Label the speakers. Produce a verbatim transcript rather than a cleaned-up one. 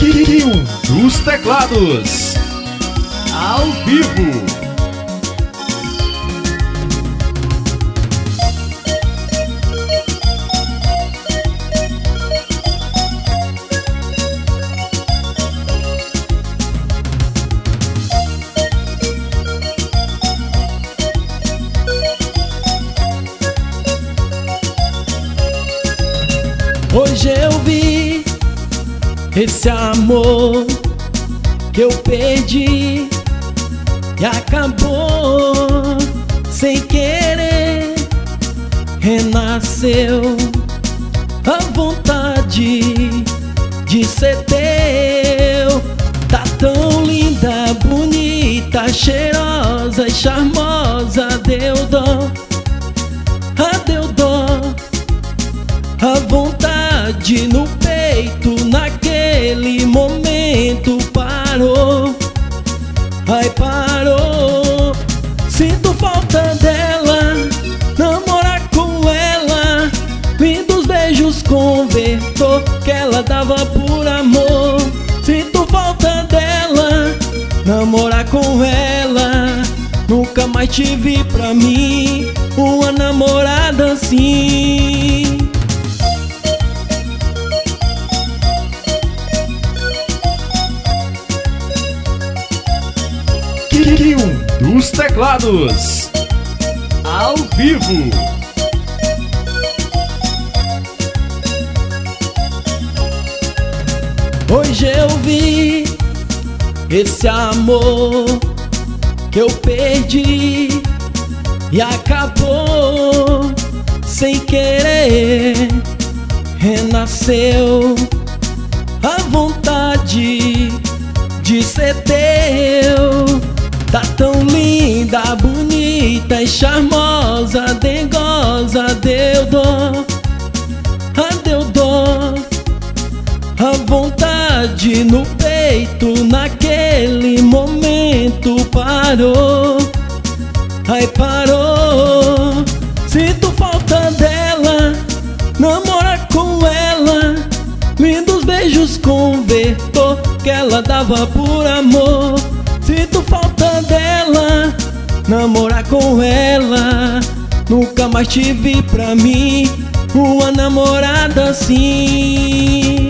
Speaker 1: Kill dos teclados, ao vivo.
Speaker 2: Hoje eu vi esse amor que eu perdi e acabou sem querer. Renasceu a vontade de ser teu. Tá tão linda, bonita, cheirosa e charmosa. Deu dó, ah, deu dó. A vontade no peito naquele momento parou. Ai, parou. Sinto falta dela, namorar com ela. Lindos beijos convertou que ela dava por amor. Sinto falta dela, namorar com ela. Nunca mais tive pra mim uma namorada assim.
Speaker 1: Kill dos teclados, ao vivo.
Speaker 2: Hoje eu vi esse amor que eu perdi e acabou sem querer. Renasceu a vontade de ser teu. Tá tão linda, bonita e charmosa, dengosa. Deu dó, ah, deu dó. A vontade no peito naquele momento parou. Ai, parou. Sinto falta dela, namorar com ela. Lindos beijos convertou que ela dava por amor. Sinto falta dela, namorar com ela. Nunca mais tive pra mim uma namorada assim.